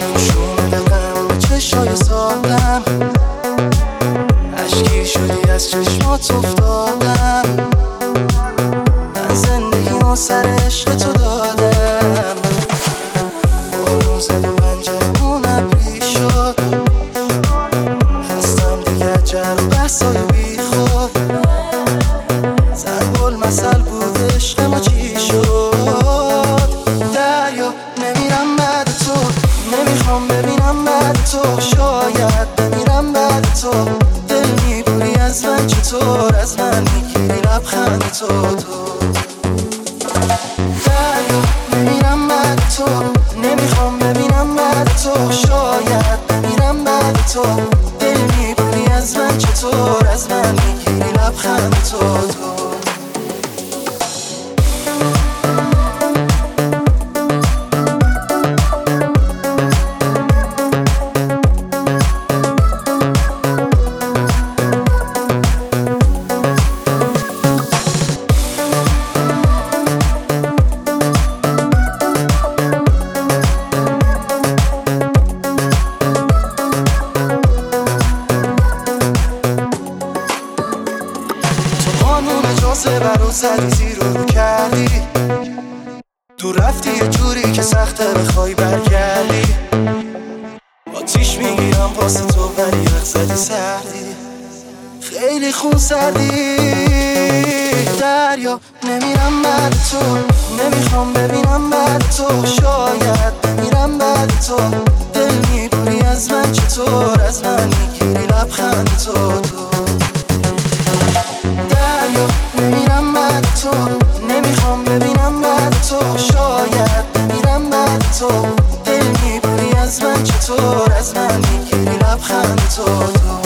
شونه غم به چشای سادم، اشکی شدی از چشمات افتادم. من زندگی و سر عشق تو دادم. بارون زد و پنجرمون ابری شد، خستم دیگه جر و بحثای بی خود. ضرب المثل بود عشق ما چی شد. دریا نمیرم بعد تو، نمیخوام ببینم بعد تو. شاید بمیرم بعد تو. دل میبوری از من چطور، از من میگیری لبخند تو. دریا نمیرم بعد تو، نمیخوام ببینم بعد تو. شاید بمیرم بعد تو. دل میبوری از من چطور، از من میگیری لبخند تو. قانون جاذبه رو زدی زیر رو کردی، دور رفتی یه جوری که سخته بخوای برگردی. آتیش میگیرم واسه تو ولی وقت زدی سردی، خیلی خون سردی. دریا نمیرم بعد تو، نمیخوام ببینم بعد تو. شاید بمیرم بعد تو. دل میبوری از من چطور، از من میگیری لبخند تو. دریا نمیرم بعد تو، نمیخوام ببینم بعد تو. شاید بمیرم بعد تو. دل میبری از من چطور، از من میگیری لبخند تو.